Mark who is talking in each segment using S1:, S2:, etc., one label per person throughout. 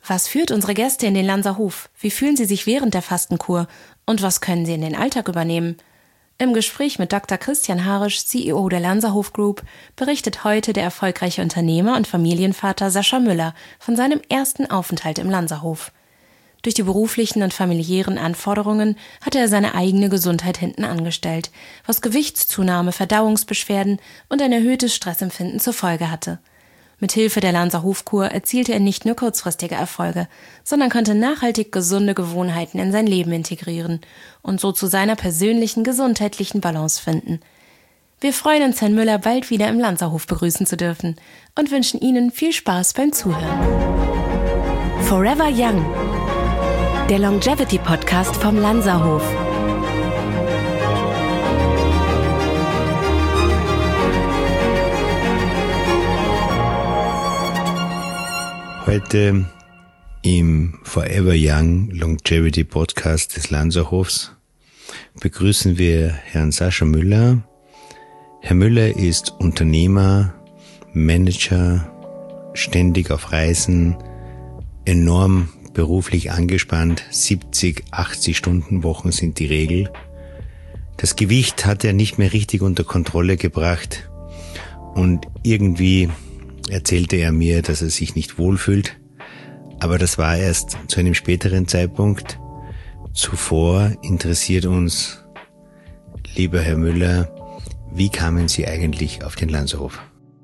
S1: Was führt unsere Gäste in den Lanzerhof? Wie fühlen sie sich während der Fastenkur? Und was können sie in den Alltag übernehmen? Im Gespräch mit Dr. Christian Harisch, CEO der Lanzerhof Group, berichtet heute der erfolgreiche Unternehmer und Familienvater Sascha Müller von seinem ersten Aufenthalt im Lanzerhof. Durch die beruflichen und familiären Anforderungen hatte er seine eigene Gesundheit hinten angestellt, was Gewichtszunahme, Verdauungsbeschwerden und ein erhöhtes Stressempfinden zur Folge hatte. Mithilfe der Lanzerhofkur erzielte er nicht nur kurzfristige Erfolge, sondern konnte nachhaltig gesunde Gewohnheiten in sein Leben integrieren und so zu seiner persönlichen gesundheitlichen Balance finden. Wir freuen uns, Herrn Müller bald wieder im Lanzerhof begrüßen zu dürfen und wünschen Ihnen viel Spaß beim Zuhören. Forever Young, der Longevity-Podcast vom Lanzerhof.
S2: Heute im Forever Young Longevity Podcast des Lanzerhofs begrüßen wir Herrn Sascha Müller. Herr Müller ist Unternehmer, Manager, ständig auf Reisen, enorm beruflich angespannt, 70, 80 Stunden Wochen sind die Regel. Das Gewicht hat er nicht mehr richtig unter Kontrolle gebracht und irgendwie erzählte er mir, dass er sich nicht wohlfühlt, aber das war erst zu einem späteren Zeitpunkt. Zuvor interessiert uns, lieber Herr Müller, wie kamen Sie eigentlich auf den Lanzerhof?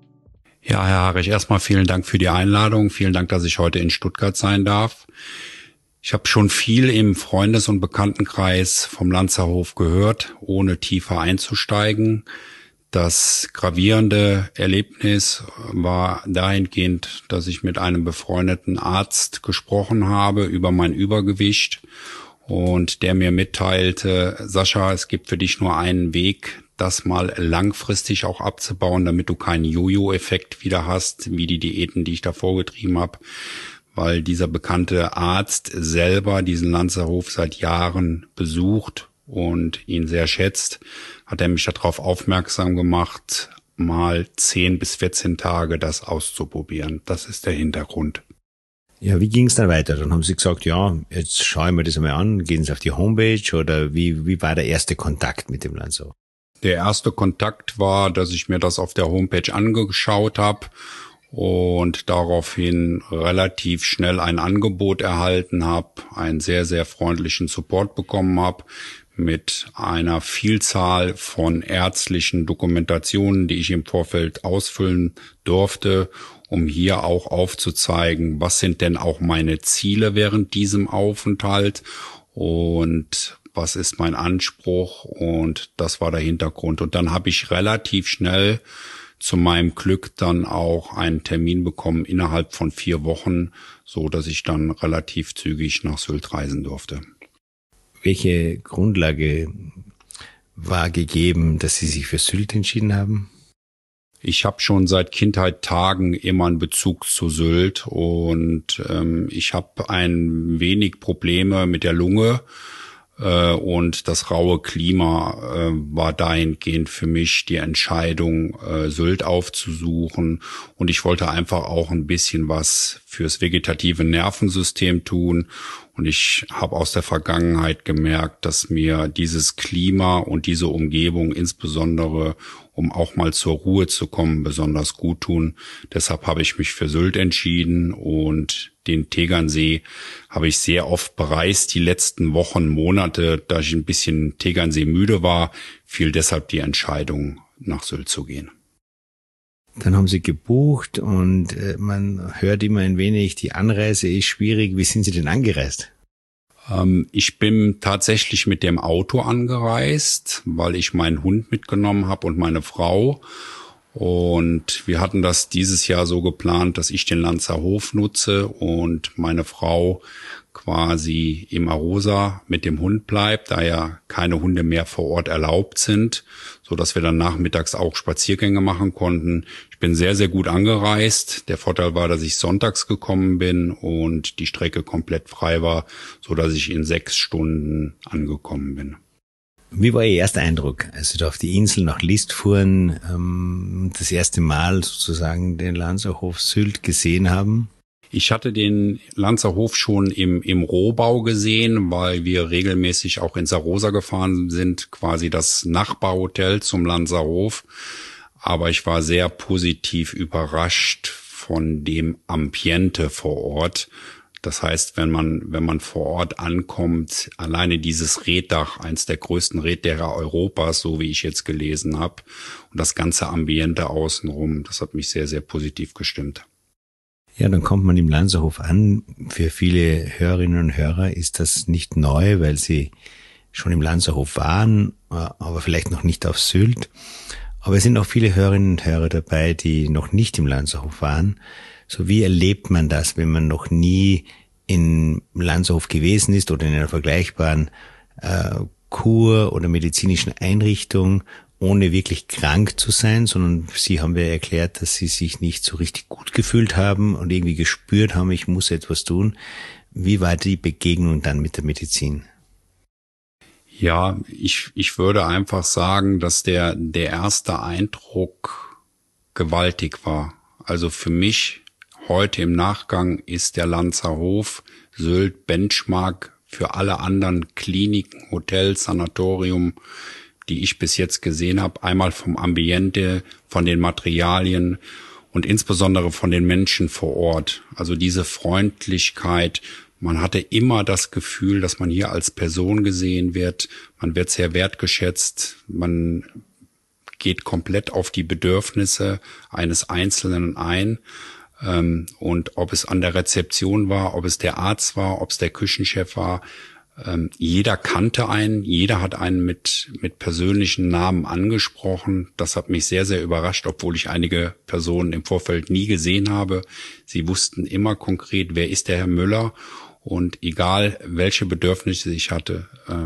S3: Ja, Herr Harisch, erstmal vielen Dank für die Einladung. Vielen Dank, dass ich heute in Stuttgart sein darf. Ich habe schon viel im Freundes- und Bekanntenkreis vom Lanzerhof gehört, ohne tiefer einzusteigen. Das gravierende Erlebnis war dahingehend, dass ich mit einem befreundeten Arzt gesprochen habe über mein Übergewicht und der mir mitteilte, Sascha, es gibt für dich nur einen Weg, das mal langfristig auch abzubauen, damit du keinen Jojo-Effekt wieder hast, wie die Diäten, die ich da vorgetrieben habe, weil dieser bekannte Arzt selber diesen Lanzerhof seit Jahren besucht und ihn sehr schätzt, hat er mich darauf aufmerksam gemacht, mal 10 bis 14 Tage das auszuprobieren. Das ist der Hintergrund.
S2: Ja, wie ging es dann weiter? Dann haben Sie gesagt, ja, jetzt schaue ich mir das einmal an, gehen Sie auf die Homepage oder wie war der erste Kontakt mit dem Lanzerhof?
S3: Der erste Kontakt war, dass ich mir das auf der Homepage angeschaut habe und daraufhin relativ schnell ein Angebot erhalten habe, einen sehr, sehr freundlichen Support bekommen habe, mit einer Vielzahl von ärztlichen Dokumentationen, die ich im Vorfeld ausfüllen durfte, um hier auch aufzuzeigen, was sind denn auch meine Ziele während diesem Aufenthalt und was ist mein Anspruch, und das war der Hintergrund. Und dann habe ich relativ schnell zu meinem Glück dann auch einen Termin bekommen innerhalb von 4 Wochen, so dass ich dann relativ zügig nach Sylt reisen durfte.
S2: Welche Grundlage war gegeben, dass Sie sich für Sylt entschieden haben?
S3: Ich habe schon seit Kindheit Tagen immer einen Bezug zu Sylt und ich habe ein wenig Probleme mit der Lunge und das raue Klima war dahingehend für mich die Entscheidung, Sylt aufzusuchen, und ich wollte einfach auch ein bisschen was fürs vegetative Nervensystem tun. Und ich habe aus der Vergangenheit gemerkt, dass mir dieses Klima und diese Umgebung, insbesondere um auch mal zur Ruhe zu kommen, besonders gut tun. Deshalb habe ich mich für Sylt entschieden, und den Tegernsee habe ich sehr oft bereist die letzten Wochen, Monate. Da ich ein bisschen Tegernsee müde war, fiel deshalb die Entscheidung, nach Sylt zu gehen.
S2: Dann haben Sie gebucht und man hört immer ein wenig, die Anreise ist schwierig. Wie sind Sie denn angereist?
S3: Ich bin tatsächlich mit dem Auto angereist, weil ich meinen Hund mitgenommen habe und meine Frau. Und wir hatten das dieses Jahr so geplant, dass ich den Lanzerhof nutze und meine Frau quasi im Arosa mit dem Hund bleibt, da ja keine Hunde mehr vor Ort erlaubt sind, so dass wir dann nachmittags auch Spaziergänge machen konnten. Ich bin sehr, sehr gut angereist. Der Vorteil war, dass ich sonntags gekommen bin und die Strecke komplett frei war, so dass ich in 6 Stunden angekommen bin.
S2: Wie war Ihr erster Eindruck, als Sie da auf die Insel nach List fuhren, das erste Mal sozusagen den Lanzerhof Sylt gesehen haben?
S3: Ich hatte den Lanzerhof schon im Rohbau gesehen, weil wir regelmäßig auch in Sarosa gefahren sind, quasi das Nachbarhotel zum Lanzerhof. Aber ich war sehr positiv überrascht von dem Ambiente vor Ort. Das heißt, wenn man vor Ort ankommt, alleine dieses Reetdach, eins der größten Reetdächer Europas, so wie ich jetzt gelesen habe, und das ganze Ambiente außenrum, das hat mich sehr, sehr positiv gestimmt.
S2: Ja, dann kommt man im Lanzerhof an. Für viele Hörerinnen und Hörer ist das nicht neu, weil sie schon im Lanzerhof waren, aber vielleicht noch nicht auf Sylt. Aber es sind auch viele Hörerinnen und Hörer dabei, die noch nicht im Lanzerhof waren. So, wie erlebt man das, wenn man noch nie im Lanzerhof gewesen ist oder in einer vergleichbaren Kur- oder medizinischen Einrichtung, ohne wirklich krank zu sein, sondern Sie haben ja erklärt, dass Sie sich nicht so richtig gut gefühlt haben und irgendwie gespürt haben, ich muss etwas tun. Wie war die Begegnung dann mit der Medizin?
S3: Ja, ich würde einfach sagen, dass der erste Eindruck gewaltig war. Also für mich heute im Nachgang ist der Lanzerhof Sylt Benchmark für alle anderen Kliniken, Hotels, Sanatorium, die ich bis jetzt gesehen habe, einmal vom Ambiente, von den Materialien und insbesondere von den Menschen vor Ort. Also diese Freundlichkeit, man hatte immer das Gefühl, dass man hier als Person gesehen wird, man wird sehr wertgeschätzt, man geht komplett auf die Bedürfnisse eines Einzelnen ein. Und ob es an der Rezeption war, ob es der Arzt war, ob es der Küchenchef war, jeder kannte einen, jeder hat einen mit persönlichen Namen angesprochen. Das hat mich sehr, sehr überrascht, obwohl ich einige Personen im Vorfeld nie gesehen habe. Sie wussten immer konkret, wer ist der Herr Müller, und egal welche Bedürfnisse ich hatte,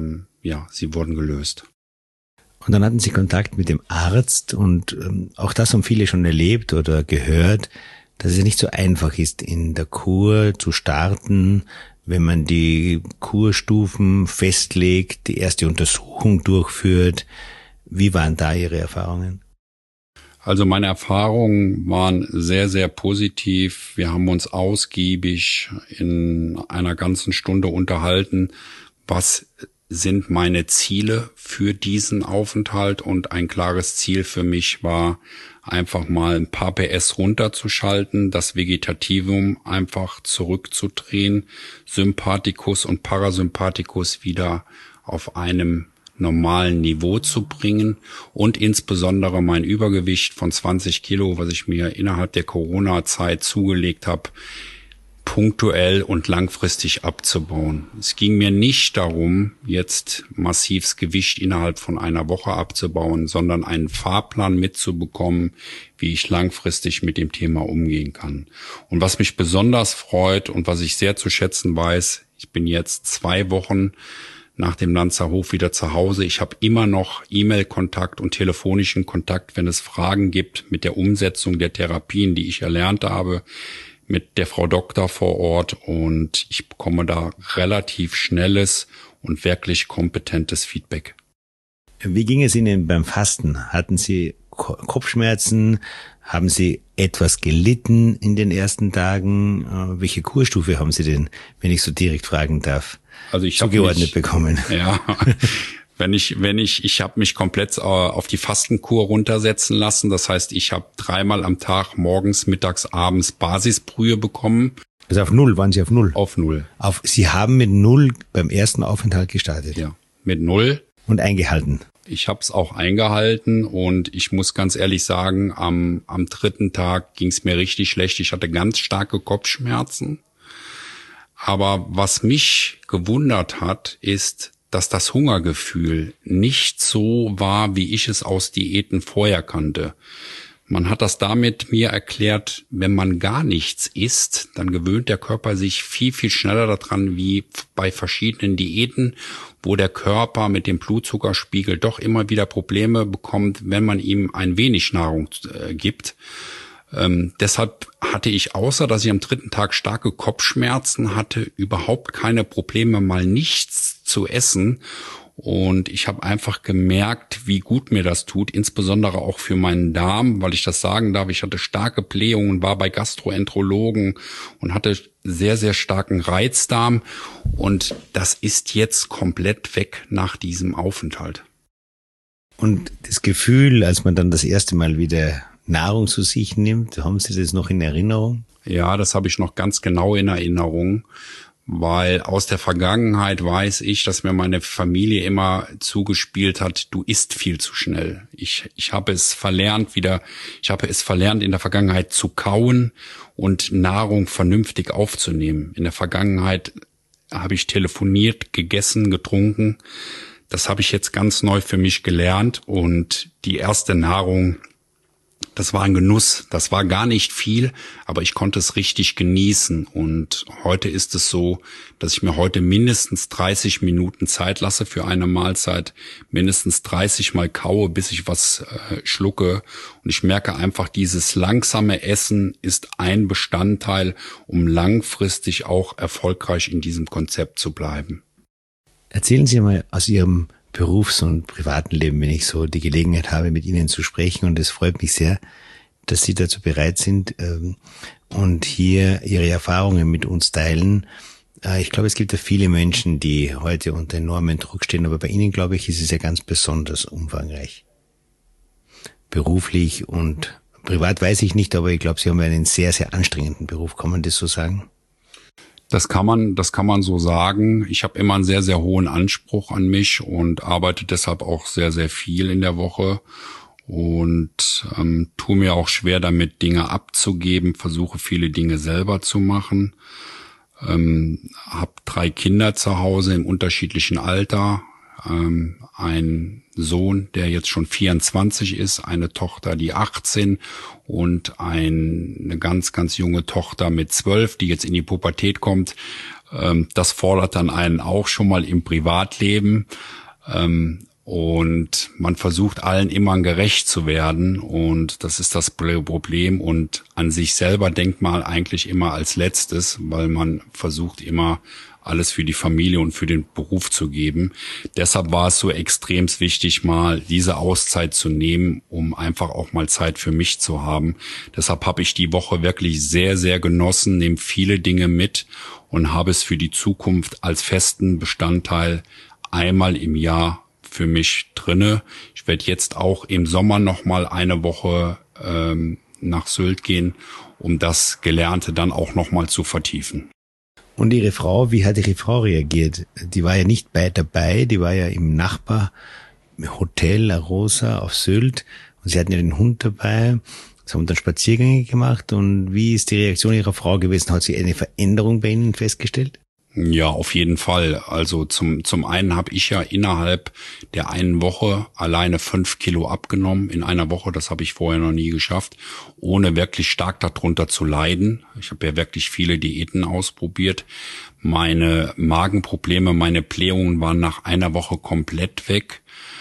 S3: sie wurden gelöst.
S2: Und dann hatten Sie Kontakt mit dem Arzt und auch das haben viele schon erlebt oder gehört, dass es nicht so einfach ist, in der Kur zu starten, wenn man die Kurstufen festlegt, die erste Untersuchung durchführt. Wie waren da Ihre Erfahrungen?
S3: Also meine Erfahrungen waren sehr, sehr positiv. Wir haben uns ausgiebig in einer ganzen Stunde unterhalten, was sind meine Ziele für diesen Aufenthalt, und ein klares Ziel für mich war, einfach mal ein paar PS runterzuschalten, das Vegetativum einfach zurückzudrehen, Sympathikus und Parasympathikus wieder auf einem normalen Niveau zu bringen und insbesondere mein Übergewicht von 20 Kilo, was ich mir innerhalb der Corona-Zeit zugelegt habe, punktuell und langfristig abzubauen. Es ging mir nicht darum, jetzt massivs Gewicht innerhalb von einer Woche abzubauen, sondern einen Fahrplan mitzubekommen, wie ich langfristig mit dem Thema umgehen kann. Und was mich besonders freut und was ich sehr zu schätzen weiß, ich bin jetzt 2 Wochen nach dem Lanzerhof wieder zu Hause. Ich habe immer noch E-Mail-Kontakt und telefonischen Kontakt, wenn es Fragen gibt mit der Umsetzung der Therapien, die ich erlernt habe, mit der Frau Doktor vor Ort, und ich bekomme da relativ schnelles und wirklich kompetentes Feedback.
S2: Wie ging es Ihnen beim Fasten? Hatten Sie Kopfschmerzen? Haben Sie etwas gelitten in den ersten Tagen? Welche Kurstufe haben Sie denn, wenn ich so direkt fragen darf,
S3: also ich
S2: zugeordnet bekommen?
S3: Ja, ich habe mich komplett auf die Fastenkur runtersetzen lassen. Das heißt, ich habe 3-mal am Tag morgens, mittags, abends Basisbrühe bekommen.
S2: Also auf 0, waren Sie auf 0?
S3: Auf 0.
S2: Sie haben mit 0 beim ersten Aufenthalt gestartet?
S3: Ja, mit 0.
S2: Und eingehalten?
S3: Ich habe es auch eingehalten, und ich muss ganz ehrlich sagen, am 3. Tag ging es mir richtig schlecht. Ich hatte ganz starke Kopfschmerzen. Aber was mich gewundert hat, ist, dass das Hungergefühl nicht so war, wie ich es aus Diäten vorher kannte. Man hat das damit mir erklärt, wenn man gar nichts isst, dann gewöhnt der Körper sich viel, viel schneller daran, wie bei verschiedenen Diäten, wo der Körper mit dem Blutzuckerspiegel doch immer wieder Probleme bekommt, wenn man ihm ein wenig Nahrung gibt. Deshalb hatte ich, außer dass ich am 3. Tag starke Kopfschmerzen hatte, überhaupt keine Probleme, mal nichts zu essen. Und ich habe einfach gemerkt, wie gut mir das tut, insbesondere auch für meinen Darm, weil ich das sagen darf. Ich hatte starke Blähungen, war bei Gastroenterologen und hatte sehr, sehr starken Reizdarm. Und das ist jetzt komplett weg nach diesem Aufenthalt.
S2: Und das Gefühl, als man dann das erste Mal wieder Nahrung zu sich nimmt, haben Sie das noch in Erinnerung?
S3: Ja, das habe ich noch ganz genau in Erinnerung. Weil aus der Vergangenheit weiß ich, dass mir meine Familie immer zugespielt hat, du isst viel zu schnell. Ich habe es verlernt in der Vergangenheit zu kauen und Nahrung vernünftig aufzunehmen. In der Vergangenheit habe ich telefoniert, gegessen, getrunken. Das habe ich jetzt ganz neu für mich gelernt und die erste Nahrung, das war ein Genuss. Das war gar nicht viel, aber ich konnte es richtig genießen. Und heute ist es so, dass ich mir heute mindestens 30 Minuten Zeit lasse für eine Mahlzeit, mindestens 30 Mal kaue, bis ich was schlucke. Und ich merke einfach, dieses langsame Essen ist ein Bestandteil, um langfristig auch erfolgreich in diesem Konzept zu bleiben.
S2: Erzählen Sie mal aus Ihrem Berufs- und privaten Leben, wenn ich so die Gelegenheit habe, mit Ihnen zu sprechen. Und es freut mich sehr, dass Sie dazu bereit sind und hier Ihre Erfahrungen mit uns teilen. Ich glaube, es gibt ja viele Menschen, die heute unter enormem Druck stehen, aber bei Ihnen, glaube ich, ist es ja ganz besonders umfangreich. Beruflich und privat weiß ich nicht, aber ich glaube, Sie haben einen sehr, sehr anstrengenden Beruf. Kann man das so sagen?
S3: Das kann man so sagen. Ich habe immer einen sehr, sehr hohen Anspruch an mich und arbeite deshalb auch sehr, sehr viel in der Woche und tue mir auch schwer damit, Dinge abzugeben, versuche viele Dinge selber zu machen. Habe 3 Kinder zu Hause im unterschiedlichen Alter, ein Sohn, der jetzt schon 24 ist, eine Tochter, die 18 und eine ganz, ganz junge Tochter mit 12, die jetzt in die Pubertät kommt. Das fordert dann einen auch schon mal im Privatleben. Und man versucht allen immer gerecht zu werden und das ist das Problem und an sich selber denkt man eigentlich immer als Letztes, weil man versucht immer alles für die Familie und für den Beruf zu geben. Deshalb war es so extrem wichtig, mal diese Auszeit zu nehmen, um einfach auch mal Zeit für mich zu haben. Deshalb habe ich die Woche wirklich sehr, sehr genossen, nehme viele Dinge mit und habe es für die Zukunft als festen Bestandteil einmal im Jahr für mich drinne. Ich werde jetzt auch im Sommer noch mal eine Woche nach Sylt gehen, um das Gelernte dann auch noch mal zu vertiefen.
S2: Und Ihre Frau, wie hat Ihre Frau reagiert? Die war ja nicht dabei, die war ja im Nachbarhotel La Rosa auf Sylt und Sie hatten ja den Hund dabei. Sie haben dann Spaziergänge gemacht und wie ist die Reaktion Ihrer Frau gewesen? Hat sie eine Veränderung bei Ihnen festgestellt?
S3: Ja, auf jeden Fall. Also zum einen habe ich ja innerhalb der einen Woche alleine 5 Kilo abgenommen in einer Woche. Das habe ich vorher noch nie geschafft, ohne wirklich stark darunter zu leiden. Ich habe ja wirklich viele Diäten ausprobiert. Meine Magenprobleme, meine Blähungen waren nach einer Woche komplett weg.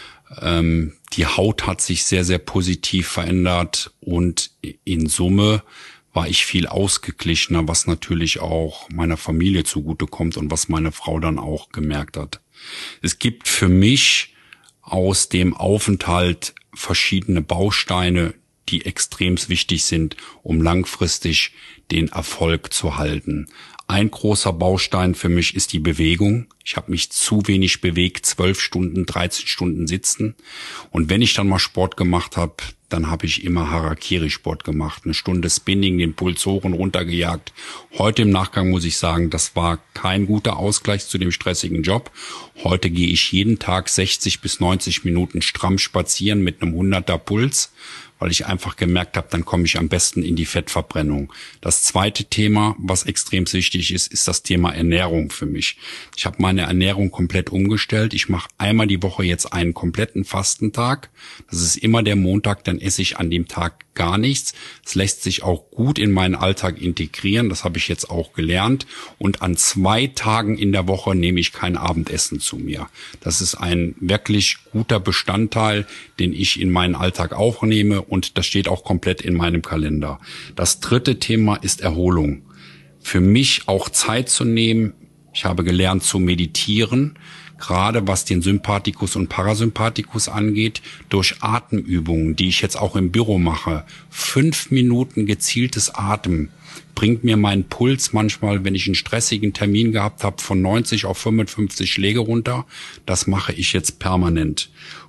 S3: Die Haut hat sich sehr, sehr positiv verändert und in Summe war ich viel ausgeglichener, was natürlich auch meiner Familie zugutekommt und was meine Frau dann auch gemerkt hat. Es gibt für mich aus dem Aufenthalt verschiedene Bausteine, die extrem wichtig sind, um langfristig den Erfolg zu halten. Ein großer Baustein für mich ist die Bewegung. Ich habe mich zu wenig bewegt, 12 Stunden, 13 Stunden sitzen. Und wenn ich dann mal Sport gemacht habe, dann habe ich immer Harakiri-Sport gemacht. 1 Stunde Spinning, den Puls hoch und runter gejagt. Heute im Nachgang muss ich sagen, das war kein guter Ausgleich zu dem stressigen Job. Heute gehe ich jeden Tag 60 bis 90 Minuten stramm spazieren mit einem 100er Puls, weil ich einfach gemerkt habe, dann komme ich am besten in die Fettverbrennung. Das zweite Thema, was extrem wichtig ist, ist das Thema Ernährung für mich. Ich habe meine Ernährung komplett umgestellt. Ich mache einmal die Woche jetzt einen kompletten Fastentag. Das ist immer der Montag, dann esse ich an dem Tag gar nichts. Es lässt sich auch gut in meinen Alltag integrieren. Das habe ich jetzt auch gelernt. Und an 2 Tagen in der Woche nehme ich kein Abendessen zu mir. Das ist ein wirklich guter Bestandteil, den ich in meinen Alltag auch nehme. Und das steht auch komplett in meinem Kalender. Das dritte Thema ist Erholung. Für mich auch Zeit zu nehmen. Ich habe gelernt zu meditieren. gerade was den Sympathikus und Parasympathikus angeht, durch Atemübungen, die ich jetzt auch im Büro mache. 5 Minuten gezieltes Atmen bringt mir meinen Puls manchmal, wenn ich einen stressigen Termin gehabt habe, von 90 auf 55 Schläge runter. Das mache ich jetzt permanent.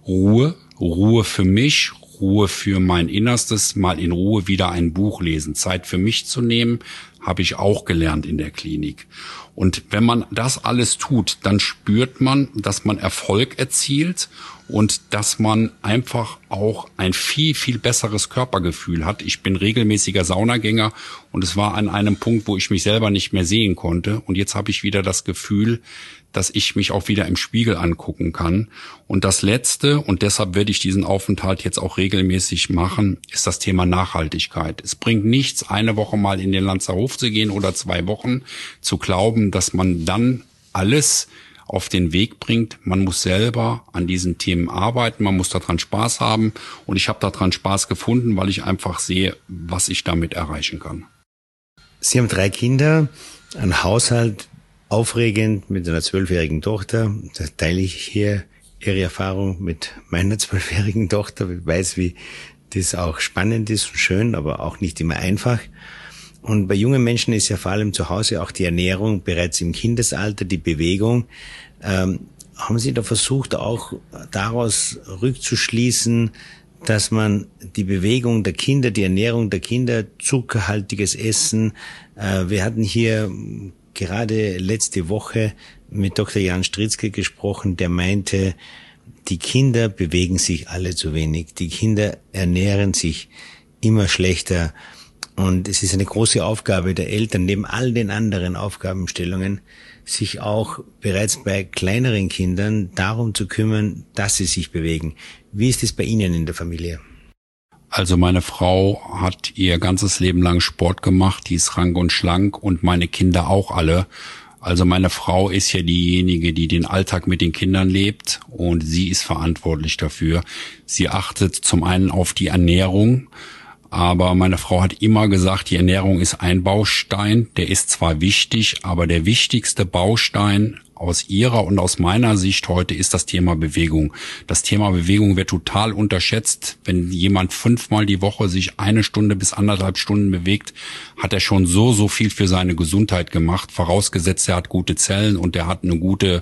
S3: Ruhe für mich, Ruhe für mein Innerstes, mal in Ruhe wieder ein Buch lesen. Zeit für mich zu nehmen, habe ich auch gelernt in der Klinik. Und wenn man das alles tut, dann spürt man, dass man Erfolg erzielt und dass man einfach auch ein viel, viel besseres Körpergefühl hat. Ich bin regelmäßiger Saunagänger und es war an einem Punkt, wo ich mich selber nicht mehr sehen konnte. Und jetzt habe ich wieder das Gefühl, dass ich mich auch wieder im Spiegel angucken kann. Und das Letzte, und deshalb werde ich diesen Aufenthalt jetzt auch regelmäßig machen, ist das Thema Nachhaltigkeit. Es bringt nichts, eine Woche mal in den Lanzerhof zu gehen oder 2 Wochen, zu glauben, dass man dann alles auf den Weg bringt. Man muss selber an diesen Themen arbeiten, man muss daran Spaß haben. Und ich habe daran Spaß gefunden, weil ich einfach sehe, was ich damit erreichen kann.
S2: Sie haben 3 Kinder, ein Haushalt, aufregend mit einer 12-jährigen Tochter. Da teile ich hier Ihre Erfahrung mit meiner 12-jährigen Tochter. Ich weiß, wie das auch spannend ist und schön, aber auch nicht immer einfach. Und bei jungen Menschen ist ja vor allem zu Hause auch die Ernährung bereits im Kindesalter, die Bewegung. Haben Sie da versucht, auch daraus rückzuschließen, dass man die Bewegung der Kinder, die Ernährung der Kinder, zuckerhaltiges Essen, wir hatten hier gerade letzte Woche mit Dr. Jan Stritzke gesprochen, der meinte, die Kinder bewegen sich alle zu wenig. Die Kinder ernähren sich immer schlechter. Und es ist eine große Aufgabe der Eltern, neben all den anderen Aufgabenstellungen, sich auch bereits bei kleineren Kindern darum zu kümmern, dass sie sich bewegen. Wie ist es bei Ihnen in der Familie?
S3: Also meine Frau hat ihr ganzes Leben lang Sport gemacht, die ist rank und schlank und meine Kinder auch alle. Also meine Frau ist ja diejenige, die den Alltag mit den Kindern lebt und sie ist verantwortlich dafür. Sie achtet zum einen auf die Ernährung, aber meine Frau hat immer gesagt, die Ernährung ist ein Baustein, der ist zwar wichtig, aber der wichtigste Baustein aus ihrer und aus meiner Sicht heute ist das Thema Bewegung. Das Thema Bewegung wird total unterschätzt. Wenn jemand 5-mal die Woche sich 1 Stunde bis 1,5 Stunden bewegt, hat er schon so viel für seine Gesundheit gemacht. Vorausgesetzt, er hat gute Zellen und er hat eine gute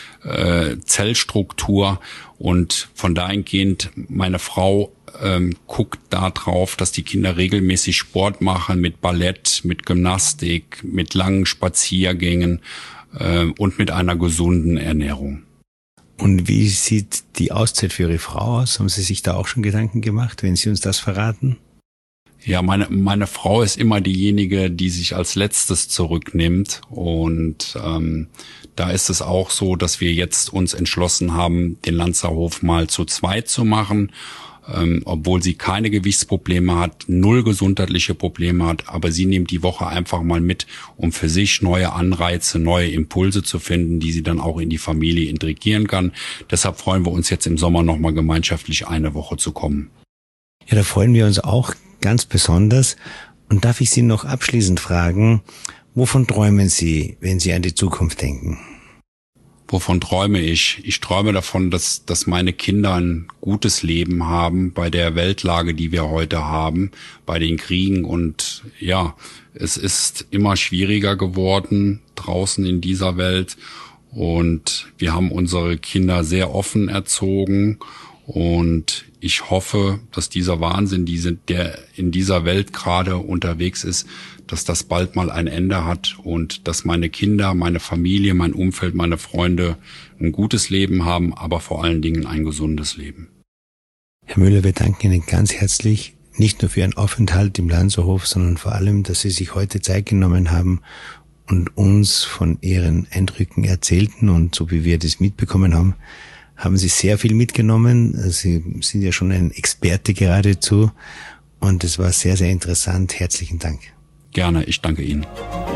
S3: Zellstruktur. Und von dahingehend, meine Frau guckt da drauf, dass die Kinder regelmäßig Sport machen mit Ballett, mit Gymnastik, mit langen Spaziergängen und mit einer gesunden Ernährung.
S2: Und wie sieht die Auszeit für Ihre Frau aus? Haben Sie sich da auch schon Gedanken gemacht, wenn Sie uns das verraten?
S3: Ja, meine Frau ist immer diejenige, die sich als letztes zurücknimmt. Und da ist es auch so, dass wir jetzt uns entschlossen haben, den Lanzerhof mal zu 2 zu machen. Obwohl sie keine Gewichtsprobleme hat, 0 gesundheitliche Probleme hat, aber sie nimmt die Woche einfach mal mit, um für sich neue Anreize, neue Impulse zu finden, die sie dann auch in die Familie integrieren kann. Deshalb freuen wir uns jetzt im Sommer nochmal gemeinschaftlich 1 Woche zu kommen.
S2: Ja, da freuen wir uns auch ganz besonders. Und darf ich Sie noch abschließend fragen, wovon träumen Sie, wenn Sie an die Zukunft denken?
S3: Wovon träume ich? Ich träume davon, dass meine Kinder ein gutes Leben haben bei der Weltlage, die wir heute haben, bei den Kriegen. Und ja, es ist immer schwieriger geworden draußen in dieser Welt. Und wir haben unsere Kinder sehr offen erzogen. Und ich hoffe, dass dieser Wahnsinn, der in dieser Welt gerade unterwegs ist, dass das bald mal ein Ende hat und dass meine Kinder, meine Familie, mein Umfeld, meine Freunde ein gutes Leben haben, aber vor allen Dingen ein gesundes Leben.
S2: Herr Müller, wir danken Ihnen ganz herzlich, nicht nur für Ihren Aufenthalt im Lanzerhof, sondern vor allem, dass Sie sich heute Zeit genommen haben und uns von Ihren Eindrücken erzählten. Und so wie wir das mitbekommen haben, haben Sie sehr viel mitgenommen. Sie sind ja schon ein Experte geradezu. Und es war sehr, sehr interessant. Herzlichen Dank.
S3: Gerne, ich danke Ihnen.